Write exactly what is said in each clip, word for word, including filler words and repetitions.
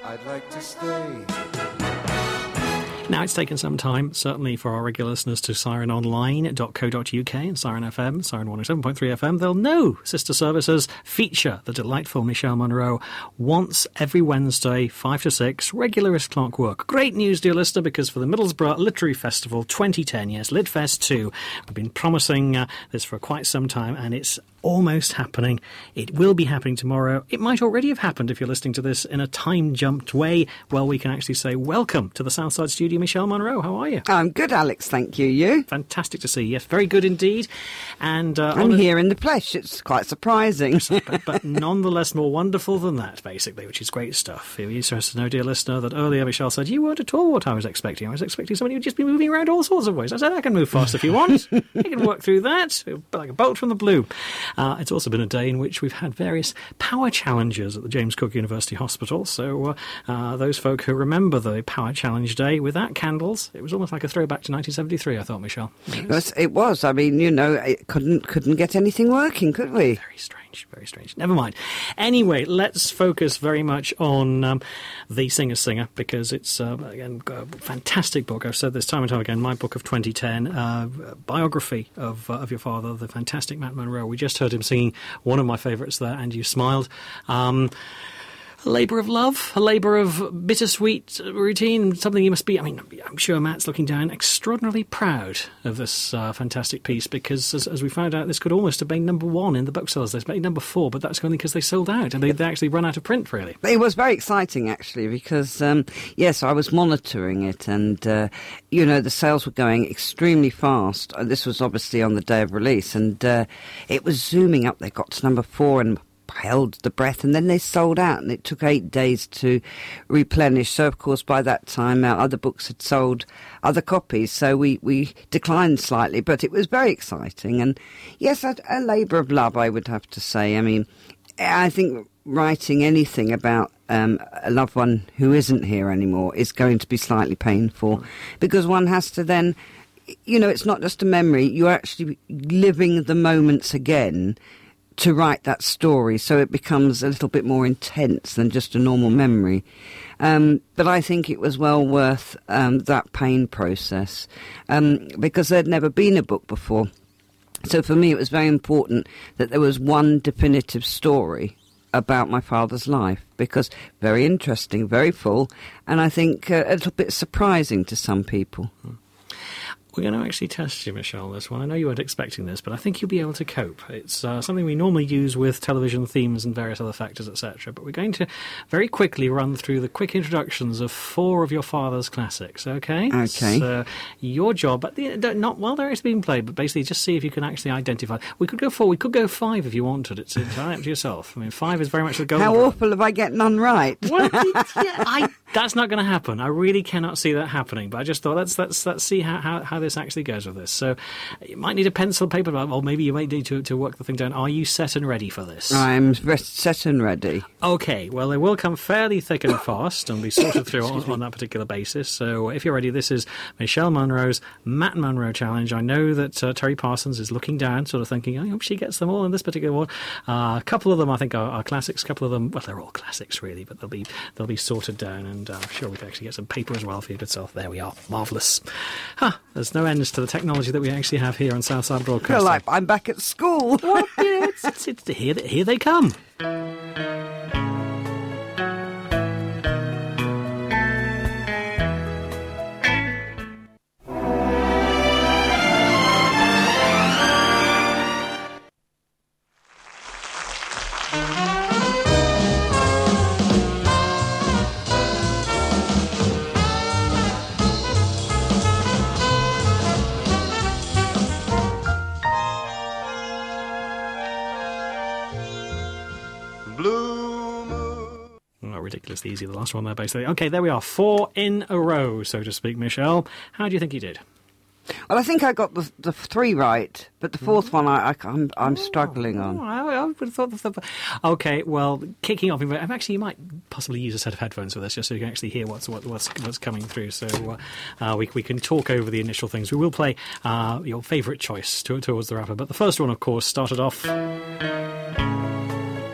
I'd like to stay. Now, it's taken some time, certainly for our regular listeners, to siren online dot co dot uk and Siren F M, Siren one oh seven point three F M. They'll know Sister Services feature the delightful Michelle Monroe once every Wednesday, five to six, regular as clockwork. Great news, dear listener, because for the Middlesbrough Literary Festival twenty ten, yes, LitFest two, we've been promising uh, this for quite some time, and it's almost happening. It will be happening tomorrow. It might already have happened if you're listening to this in a time-jumped way. Well, we can actually say welcome to the Southside Studio, Michelle Monroe. How are you? I'm good, Alex. Thank you. You? Fantastic to see you. Yes, very good indeed. And uh, I'm here in the flesh. It's quite surprising. but, but nonetheless more wonderful than that, basically, which is great stuff. You're interested to know, dear listener, that earlier Michelle said you weren't at all what I was expecting. I was expecting somebody who'd just be moving around all sorts of ways. I said, I can move fast if you want. You can work through that. Like a bolt from the blue. Uh, it's also been a day in which we've had various power challenges at the James Cook University Hospital. So uh, uh, those folk who remember the Power Challenge Day without candles, it was almost like a throwback to nineteen seventy-three, I thought, Michelle. Yes, it was. I mean, you know, it couldn't couldn't get anything working, could we? Very strange, very strange. Never mind. Anyway, let's focus very much on um, The Singer Singer, because it's, uh, again, a fantastic book. I've said this time and time again, my book of twenty ten, uh, biography of uh, of your father, the fantastic Matt Monroe. We just heard him singing one of my favourites there, And You Smiled. Um, a labour of love, a labour of bittersweet routine, something you must be, I mean, I'm sure Matt's looking down extraordinarily proud of this uh, fantastic piece, because as, as we found out, this could almost have been number one in the booksellers. They've made number four, but that's only because they sold out and they, they actually run out of print, really. It was very exciting, actually, because, um, yes, I was monitoring it and, uh, you know, the sales were going extremely fast. This was obviously on the day of release, and uh, it was zooming up. They got to number four and held the breath, and then they sold out, and it took eight days to replenish. So, of course, by that time, our other books had sold other copies, so we, we declined slightly, but it was very exciting. And, yes, a, a labour of love, I would have to say. I mean, I think writing anything about um, a loved one who isn't here anymore is going to be slightly painful, because one has to then, you know, it's not just a memory, you're actually living the moments again to write that story, so it becomes a little bit more intense than just a normal memory. Um, but I think it was well worth um, that pain process, um, because there'd never been a book before. So for me, it was very important that there was one definitive story about my father's life, because very interesting, very full, and I think uh, a little bit surprising to some people. Hmm. We're going to actually test you, Michelle, this one. I know you weren't expecting this, but I think you'll be able to cope. It's uh, something we normally use with television themes and various other factors, et cetera. But we're going to very quickly run through the quick introductions of four of your father's classics, okay? Okay. So your job, at the, not while they're actually being played, but basically just see if you can actually identify. We could go four, we could go five if you wanted. It's entirely up to yourself. I mean, five is very much the goal. How awful if I get none right? Well, yeah, I, that's not going to happen. I really cannot see that happening. But I just thought, let's let's let's see how, how, how this actually goes with this. So you might need a pencil, paper, or maybe you might need to, to work the thing down. Are you set and ready for this? I'm set and ready. Okay, well, they will come fairly thick and fast and be sorted through on, on that particular basis. So if you're ready, this is Michelle Monroe's Matt Monroe Challenge. I know that uh, Terry Parsons is looking down, sort of thinking, I hope she gets them all in this particular one. Uh, a couple of them, I think, are, are classics. A couple of them, well, they're all classics, really, but they'll be they'll be sorted down, and uh, I'm sure we can actually get some paper as well for you good self. There we are. Marvellous. Huh, there's no ends to the technology that we actually have here on Southside Broadcasting. I feel like I'm back at school. Well, yeah, it's, it's, it's, here, here they come. Ridiculously easy, the last one there, basically. Okay, there we are. Four in a row, so to speak, Michelle. How do you think you did? Well, I think I got the, the three right, but the fourth mm. one I, I, I'm, I'm struggling on. Oh, I, I would have thought the, the... Okay, well, kicking off... Actually, you might possibly use a set of headphones for this, just so you can actually hear what's what, what's, what's coming through. So uh, uh, we, we can talk over the initial things. We will play uh, your favourite choice to, towards the wrapper. But the first one, of course, started off...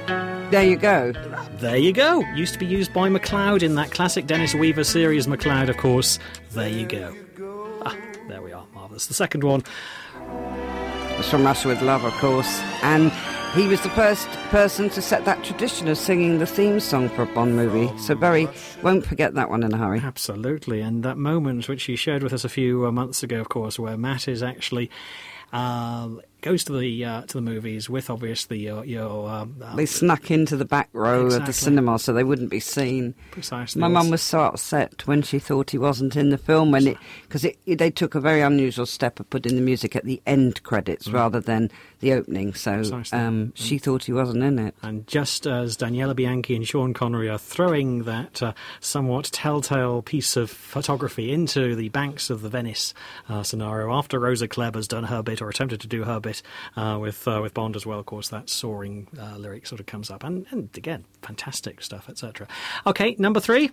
There you go. There you go. Used to be used by MacLeod in that classic Dennis Weaver series, MacLeod, of course. There you go. Ah, there we are. Marvellous. The second one. It's from Russia with Love, of course. And he was the first person to set that tradition of singing the theme song for a Bond movie. So Barry won't forget that one in a hurry. Absolutely. And that moment which he shared with us a few uh, months ago, of course, where Matt is actually... Uh, goes to the uh, to the movies with obviously your, your um, uh, they snuck into the back row exactly. of the cinema so they wouldn't be seen. Precisely. My mum was so upset when she thought he wasn't in the film when it because it, it, they took a very unusual step of putting the music at the end credits mm. rather than the opening. So um, mm. she thought he wasn't in it. And just as Daniela Bianchi and Sean Connery are throwing that uh, somewhat telltale piece of photography into the banks of the Venice uh, scenario after Rosa Klebb has done her bit or attempted to do her bit uh, with uh, with Bond as well, of course, that soaring uh, lyric sort of comes up. And, and again, fantastic stuff, et cetera. Okay, number three.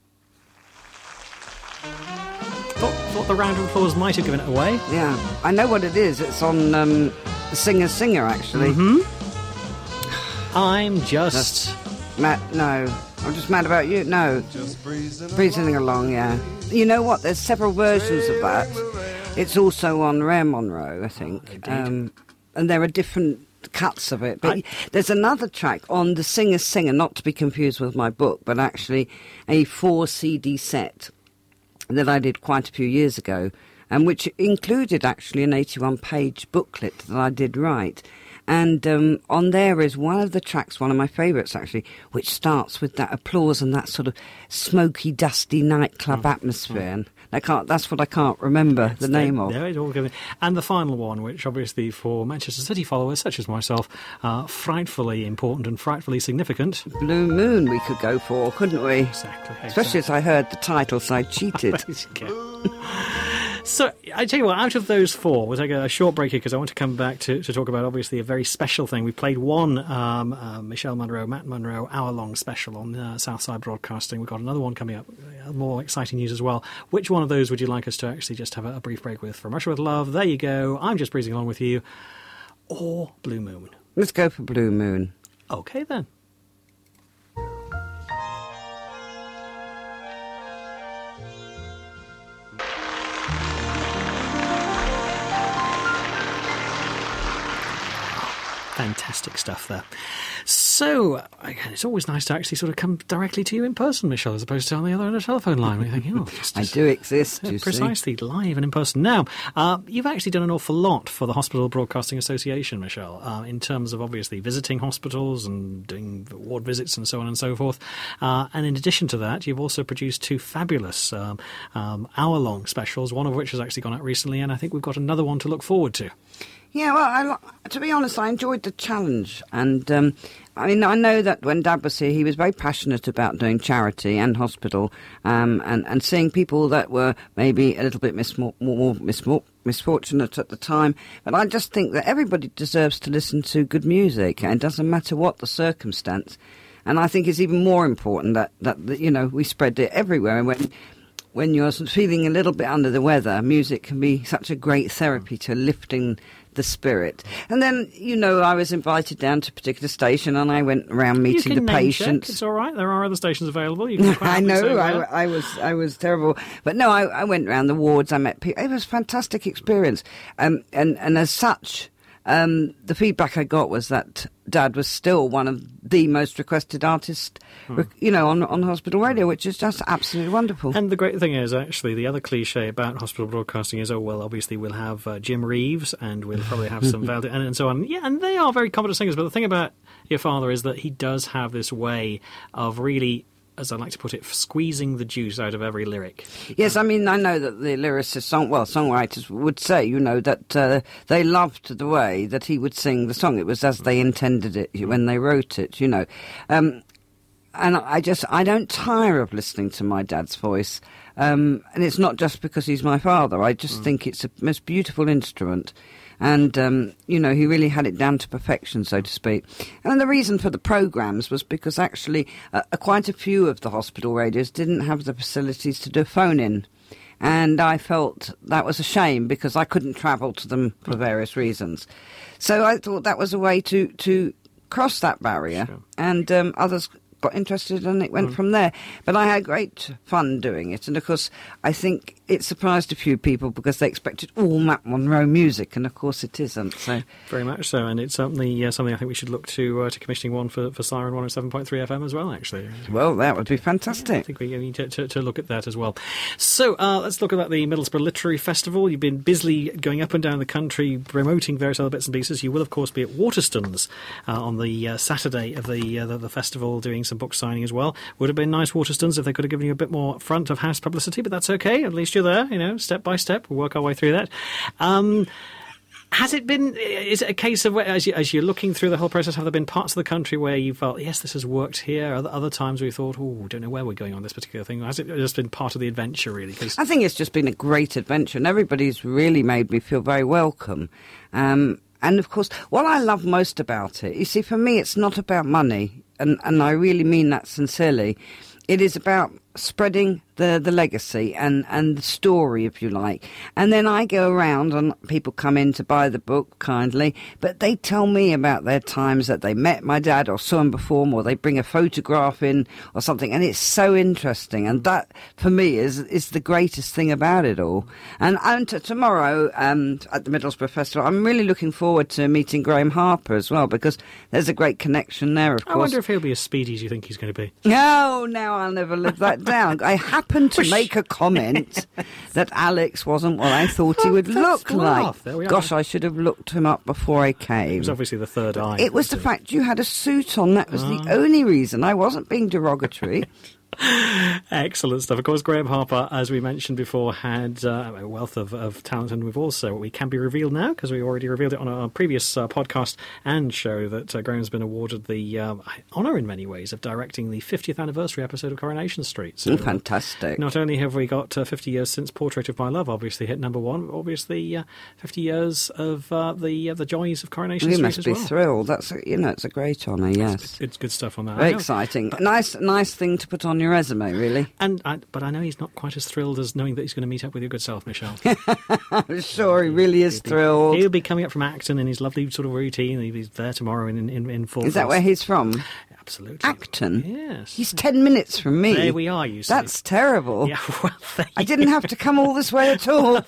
Thought, thought the round of applause might have given it away. Yeah, I know what it is. It's on um, Singer Singer, actually. Mm-hmm. I'm just... just... Mad, no. I'm just mad about you. No. Just breezing, breezing along, yeah. You know what? There's several versions of that. It's also on Rare Monroe, I think. Um, and there are different cuts of it. But I... there's another track on the Singer Singer, not to be confused with my book, but actually a four C D set that I did quite a few years ago, and which included actually an eighty-one page booklet that I did write. And um, on there is one of the tracks, one of my favourites actually, which starts with that applause and that sort of smoky, dusty nightclub mm. atmosphere. Mm. And I can't, that's what I can't remember that's the name the, of. There it all goes. And the final one, which obviously for Manchester City followers such as myself, uh, frightfully important and frightfully significant. Blue Moon we could go for, couldn't we? Exactly. exactly. Especially as I heard the title, so I cheated. So, I tell you what, out of those four, we'll take a short break here because I want to come back to, to talk about, obviously, a very special thing. We played one um, uh, Michelle Monroe, Matt Monroe, hour-long special on uh, Southside Broadcasting. We've got another one coming up, uh, more exciting news as well. Which one of those would you like us to actually just have a, a brief break with? From Russia with Love, there you go, I'm just breezing along with you, or Blue Moon? Let's go for Blue Moon. Okay, then. Fantastic stuff there. So, again, it's always nice to actually sort of come directly to you in person, Michelle, as opposed to on the other end of the telephone line. We think, oh, just, I do exist, uh, you precisely, see. live and in person. Now, uh, you've actually done an awful lot for the Hospital Broadcasting Association, Michelle, uh, in terms of obviously visiting hospitals and doing ward visits and so on and so forth. Uh, and in addition to that, you've also produced two fabulous um, um, hour-long specials, one of which has actually gone out recently, and I think we've got another one to look forward to. Yeah, well, I, to be honest, I enjoyed the challenge. And, um, I mean, I know that when Dad was here, he was very passionate about doing charity and hospital um, and, and seeing people that were maybe a little bit mis- more, more mis- misfortunate at the time. But I just think that everybody deserves to listen to good music, and it doesn't matter what the circumstance. And I think it's even more important that, that, that you know, we spread it everywhere. And when... When you're feeling a little bit under the weather, music can be such a great therapy to lifting the spirit. And then, you know, I was invited down to a particular station and I went around meeting the patients. Check. It's all right. There are other stations available. You can I know. I, I was I was terrible. But no, I, I went around the wards. I met people. It was a fantastic experience. Um, and, and as such... Um, the feedback I got was that Dad was still one of the most requested artists, hmm. you know, on on hospital radio, which is just absolutely wonderful. And the great thing is, actually, the other cliche about hospital broadcasting is, oh, well, obviously we'll have uh, Jim Reeves and we'll probably have some Val- and, and so on. Yeah, and they are very competent singers, but the thing about your father is that he does have this way of really, as I like to put it, squeezing the juice out of every lyric. Yes, I mean, I know that the lyricists, song, well, songwriters would say, you know, that uh, they loved the way that he would sing the song. It was as they intended it when they wrote it, you know. Um, and I just, I don't tire of listening to my dad's voice. Um, and it's not just because he's my father. I just mm. think it's a most beautiful instrument. And, um, you know, he really had it down to perfection, so to speak. And the reason for the programmes was because actually uh, quite a few of the hospital radios didn't have the facilities to do phone-in. And I felt that was a shame because I couldn't travel to them for various reasons. So I thought that was a way to, to crossed that barrier, Sure. and um, others got interested, and it went mm. from there. But I had great fun doing it, and of course I think it surprised a few people because they expected all Matt Monro music, and of course it isn't. So very much so, and it's certainly uh, something I think we should look to uh, to commissioning one for, for Siren one oh seven point three F M as well, actually. Well, that would be fantastic. Yeah, I think we need to, to, to look at that as well. So uh, let's look at the Middlesbrough Literary Festival. You've been busily going up and down the country promoting various other bits and pieces. You will, of course, be at Waterstones uh, on the uh, Saturday of the, uh, the the festival doing some book signing as well. Would have been nice, Waterstones, if they could have given you a bit more front of house publicity, but that's okay. At least you're there, you know, step by step. We'll work our way through that. Um, has it been, is it a case of, as, you, as you're looking through the whole process, have there been parts of the country where you felt, yes, this has worked here? Other, other times where you thought, oh, don't know where we're going on this particular thing? Has it just been part of the adventure, really? Cause... I think it's just been a great adventure, and everybody's really made me feel very welcome. Um, and, of course, what I love most about it, you see, for me, it's not about money. And, and I really mean that sincerely. It is about spreading the, the legacy and, and the story, if you like. And then I go around and people come in to buy the book kindly, but they tell me about their times that they met my dad or saw him perform, or they bring a photograph in or something. And it's so interesting. And that, for me, is is the greatest thing about it all. And, and t- tomorrow um, at the Middlesbrough Festival, I'm really looking forward to meeting Graham Harper as well, because there's a great connection there, of course. I wonder if he'll be as speedy as you think he's going to be. No, no, I'll never live that down. I happened to make a comment that Alex wasn't what I thought he would look like. Gosh, I should have looked him up before I came. It was obviously the third eye. It was the fact you had a suit on. That was oh. the only reason. I wasn't being derogatory. Excellent stuff. Of course, Graham Harper, as we mentioned before, had uh, a wealth of, of talent, and we've also, we can be revealed now, because we already revealed it on our previous uh, podcast and show, that uh, Graham's been awarded the uh, honour in many ways of directing the fiftieth anniversary episode of Coronation Street. So, oh, fantastic. Uh, not only have we got uh, fifty years since Portrait of My Love obviously hit number one, but obviously uh, fifty years of uh, the uh, the joys of Coronation you Street must as be well. thrilled. That's a, you know, it's a great honour, yes. It's, it's good stuff on that. Very exciting. Nice, nice thing to put on your resume, really. And I, but I know he's not quite as thrilled as knowing that he's going to meet up with your good self, Michelle. I'm sure he really is he'll be, thrilled. He'll be coming up from Acton in his lovely sort of routine. He's there tomorrow in in, in full. Is that where he's from? Absolutely. Acton? Yes. He's ten minutes from me. There we are, you see. That's terrible. Yeah, well, I didn't have to come all this way at all.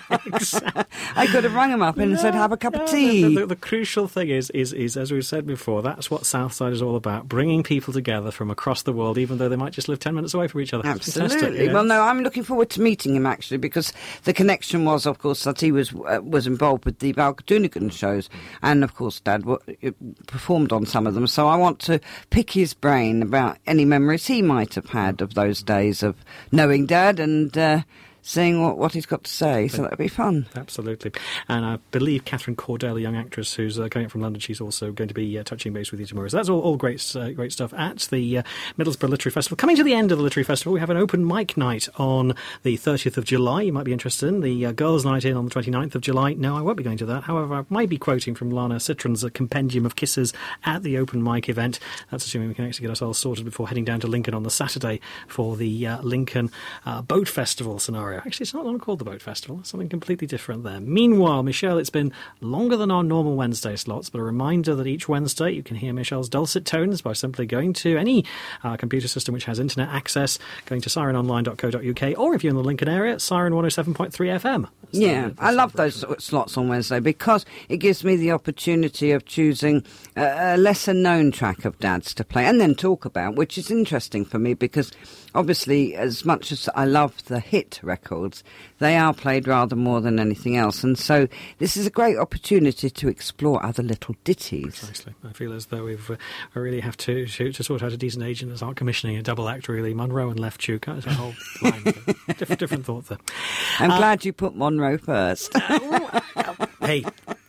I could have rung him up and no, said, have a cup no, of tea. The, the, the crucial thing is, is, is, as we've said before, that's what Southside is all about, bringing people together from across the world, even though they might just live ten minutes away from each other. Absolutely. Well, no, I'm looking forward to meeting him, actually, because the connection was, of course, that he was uh, was involved with the Val Doonican shows, and, of course, Dad w- performed on some of them, so I want to pick his brain about any memories he might have had of those days of knowing Dad and uh, seeing what, what he's got to say, so that'll be fun. Absolutely. And I believe Catherine Cordell, a young actress who's uh, coming up from London, she's also going to be uh, touching base with you tomorrow. So that's all, all great uh, great stuff at the uh, Middlesbrough Literary Festival. Coming to the end of the Literary Festival, we have an open mic night on the thirtieth of July. You might be interested in the uh, Girls' Night In on the twenty-ninth of July. No, I won't be going to that. However, I might be quoting from Lana Citron's A Compendium of Kisses at the open mic event. That's assuming we can actually get ourselves sorted before heading down to Lincoln on the Saturday for the uh, Lincoln uh, Boat Festival scenario. Actually, it's not long called the Boat Festival. It's something completely different there. Meanwhile, Michelle, it's been longer than our normal Wednesday slots, but a reminder that each Wednesday you can hear Michelle's dulcet tones by simply going to any uh, computer system which has internet access, going to siren online dot co dot uk, or if you're in the Lincoln area, Siren one oh seven point three F M. That's yeah, the, I love those sort of slots on Wednesday because it gives me the opportunity of choosing a, a lesser-known track of Dad's to play and then talk about, which is interesting for me because obviously, as much as I love the hit records, they are played rather more than anything else. And so this is a great opportunity to explore other little ditties. Precisely. I feel as though we've uh, I really have to, to to sort out a decent agent and start commissioning a double act, really. Monroe and Left Shoe. It's a whole line. different, different thought there. I'm uh, glad you put Monroe first. uh, hey,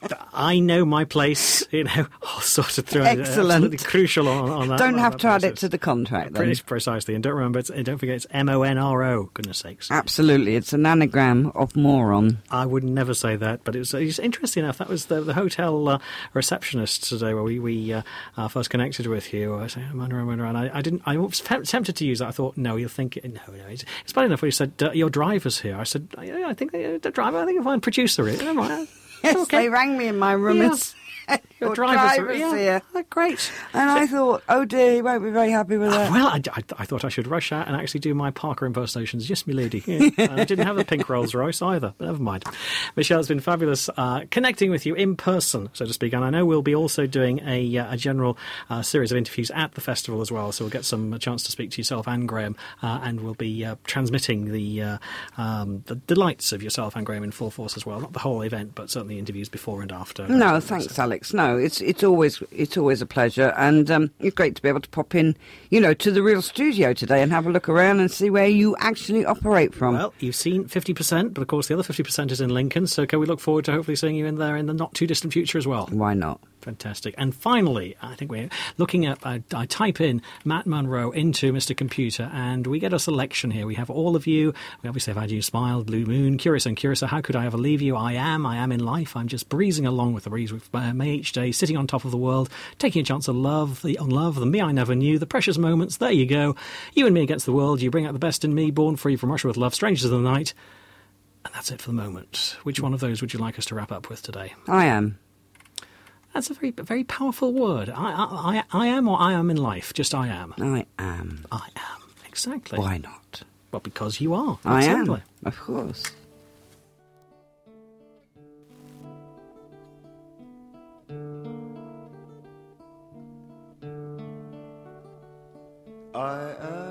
I know my place, you know, I'll sort of throw it absolutely crucial on, on that. Don't on have that to process. add it to the contract, then. Pretty precisely. And don't remember, it's, don't forget, it's M O N R O, goodness sakes. Absolutely. It's an anagram of moron. I would never say that, but it was, it was interesting enough. That was the, the hotel uh, receptionist today where we, we uh, uh, first connected with you. I said, Monroe, Monroe, and I, I didn't, I was tempted to use that. I thought, no, you'll think, no, no. It's, it's bad enough when you said, uh, your driver's here. I said, I, I think uh, the driver, I think you'll find producer here. Never mind. Yes, okay. They rang me in my room. Yeah. And Your Your driver's, driver's yeah, here. oh, great. And I thought, oh dear, he won't be very happy with that. Well, I, I, I thought I should rush out and actually do my Parker impersonations. Yes, milady. Yeah. I didn't have a pink Rolls Royce either, but never mind. Michelle, it's been fabulous uh, connecting with you in person, so to speak. And I know we'll be also doing a, uh, a general uh, series of interviews at the festival as well, so we'll get some a chance to speak to yourself and Graham, uh, and we'll be uh, transmitting the, uh, um, the delights of yourself and Graham in full force as well. Not the whole event, but certainly interviews before and after. No, thanks, Alex. No, it's it's always it's always a pleasure, and um, it's great to be able to pop in, you know, to the real studio today and have a look around and see where you actually operate from. Well, you've seen fifty percent, but of course the other fifty percent is in Lincoln, so can we look forward to hopefully seeing you in there in the not too distant future as well? Why not? Fantastic. And finally, I think we're looking at, I, I type in Matt Munro into Mister Computer, and we get a selection here. We have all of you. We obviously have Had You Smiled, Blue Moon, Curious and Curious, How Could I Ever Leave You? I Am, I Am in Life. I'm just breezing along with the breeze with uh, May Each Day, Sitting on Top of the World, Taking a Chance of Love, the on Love, The Me I Never Knew, The Precious Moments, There You Go, You and Me Against the World, You Bring Out the Best in Me, Born Free from Russia with Love, Strangers of the Night. And that's it for the moment. Which one of those would you like us to wrap up with today? I am. That's a very, very powerful word. I, I, I, I am, or I am in life. Just I am. I am. I am. Exactly. Why not? Well, because you are. I Absolutely. am. Of course. I am